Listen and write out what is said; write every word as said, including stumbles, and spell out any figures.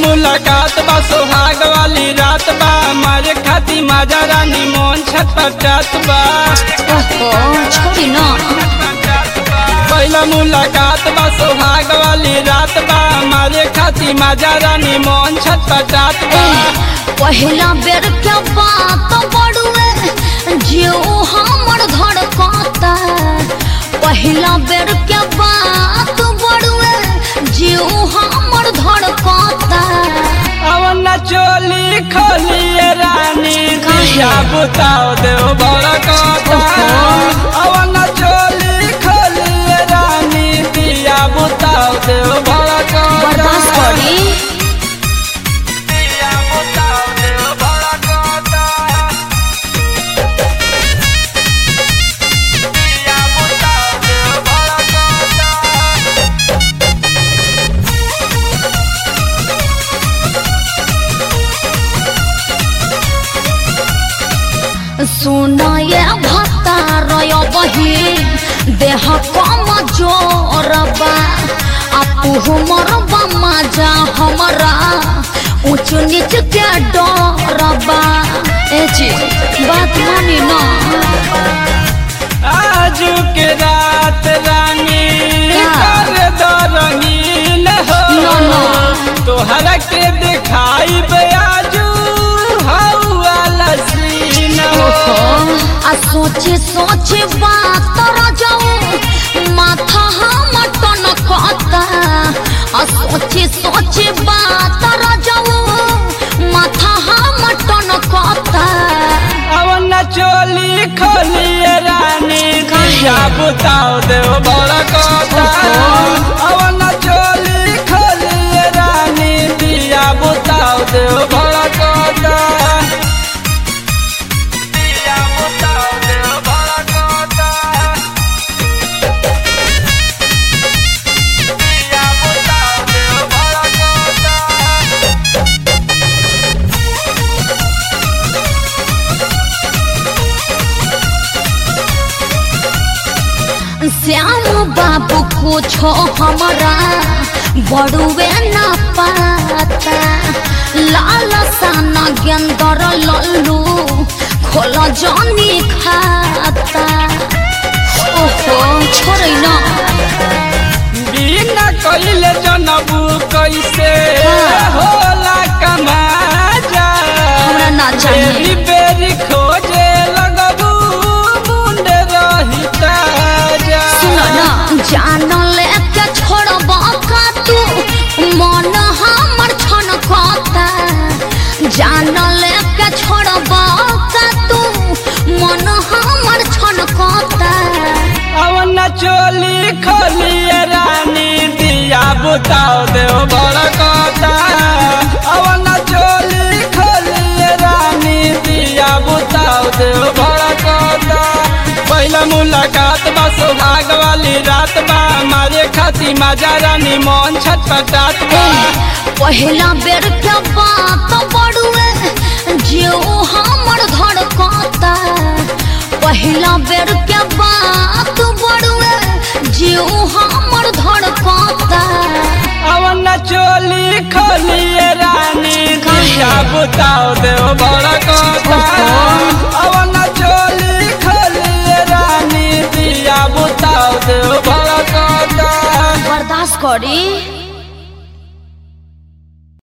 मुलाकात बा सुहाग वाली रात बा मारे खाती माजा रानी मोन छटपटात बा छोड़ी ना पहला मुलाकात बा सुहाग वाली रात बा मारे खाती माजा रानी मोन छटपटात बा पहला बेर के बात बड़ुए जो हमर धड़कता पहला बेर के बात बड़ुए जो हमर धड़कता अवन चोली खोलिए रानी दिया बुताओ देव बड़कता अवन चोली खोलिए रानी दिया बुताओ देव बड़कता बर्दाश्त करी दिया बुताओ देव बड़कता दिया बुताओ देव बड़कता सुना ये भत्ता रय बही देह कम जोरबा आपू हमर मजा हमरा ऊंच नीच के डरबा ए जी बात मानी ना आज के रात रानी कर दो रंगीन हो ना ना तोहरा के दिखाई आजू हवा सीन हो आ सोचे सोचे बात जाऊं माथा हम टनकता आ सोचे सोचे बात जाऊं माथा हम टनकता अवन चोली खोलिए रानी दिया बुताओ देव बड़ा कथा अवन चोली खोलिए रानी दिया बुताओ देव बड़ा कथा दिया बुताओ देव बड़ा कथा दिया बुताओ देव बड़ा कथा श्याम बाबू कुछो हमरा बड़ुए ना पाता लाल साना गेंदर लल्लू खोल जानी खाता ओहो छोड़े ना बिना कइले जनबू कैसे होला कमाजा हमरा ना चाहिए बेरी बेरी खोजे लगबू मुंडे रही ताजा सुनो ना जान लेके छोड़ब का तू मन हमर छनकता जान लेके छोड़ब का तू मन हमर छनकता अवन चोली खोलिए रानी दिया बुताओ देव बड़ा कथा अवन चोली खोलिए रानी दिया बुताओ देव बड़ा कथा पहला मुलाकात बा सुहाग वाली रात बा मारे खाती माजा रानी मोन छटपटात बा पहला बेर के बात बड़ुए जो हमर धड़कता पहला बेर के बात बड़ुए जो हमर धड़कता अवन चोली खोलिए रानी दिया बुताओ देव बड़ा कथा अवन चोली खोलिए रानी दिया बुताओ देव बड़ा कथा बर्दाश्त करी।